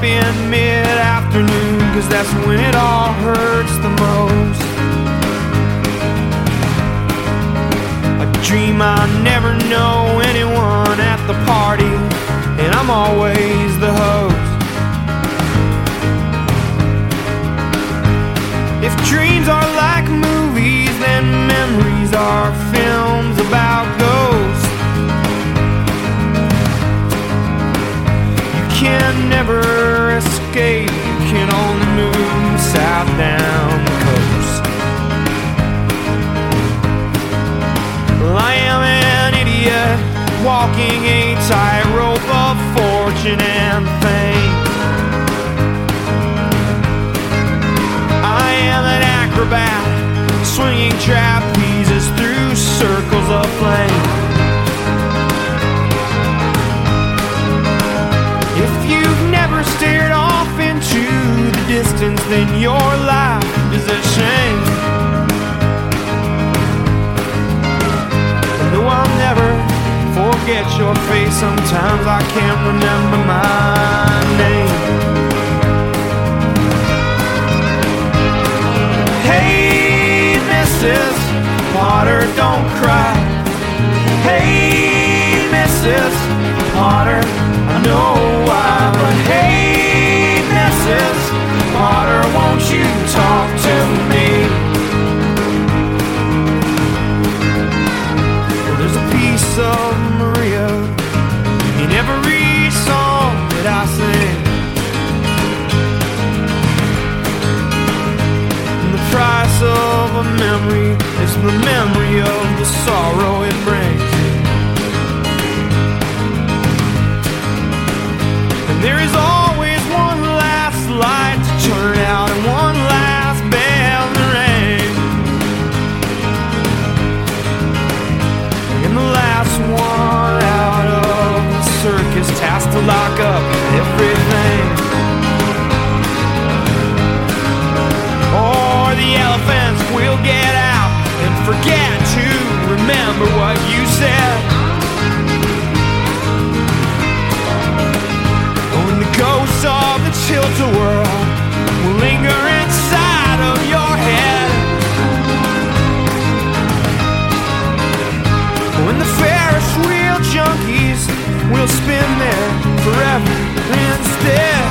up in mid-afternoon, 'cause that's when it all hurts the most. I dream I never know anyone at the party, and I'm always the host. If dreams are like movies, then memories are films about ghosts. You can never escape, you can only move south down the coast. Well, I am an idiot, walking a tightrope of fortune and fame. I am an acrobat, swinging trapezes through circles of flame. If you've never stared off into the distance, then your life is a shame. And though I'll never forget your face, sometimes I can't remember my name. Hey, Mrs. Potter, don't cry. Hey, Mrs. Potter, I know why, but hey, Mrs. Potter, won't you talk to me? Well, there's a piece of Maria in every song that I sing. The price of a memory is the memory of the sorrow it brings. And there is always one last light to turn out and one last bell to ring. And the last one out of the circus has to lock up everything. The elephants will get out and forget to remember what you said. When the ghosts of the Tilt-A-Whirl will linger inside of your head. When the Ferris wheel junkies will spin there forever instead.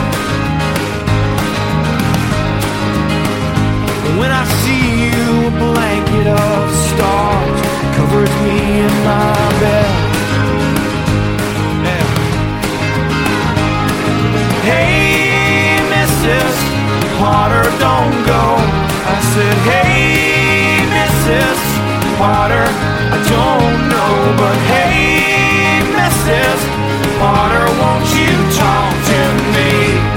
When I see you, a blanket of stars covers me in my bed. Yeah. Hey, Mrs. Potter, don't go. I said, hey, Mrs. Potter, I don't know, but hey, Mrs. Potter, won't you talk to me?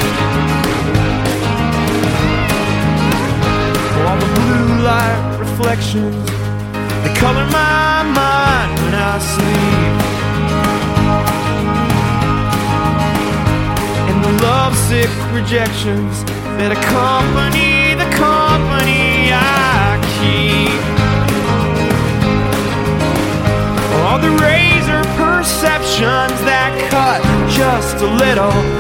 All the blue light reflections, they color my mind when I sleep. And the lovesick rejections that accompany the company I keep. All the razor perceptions that cut just a little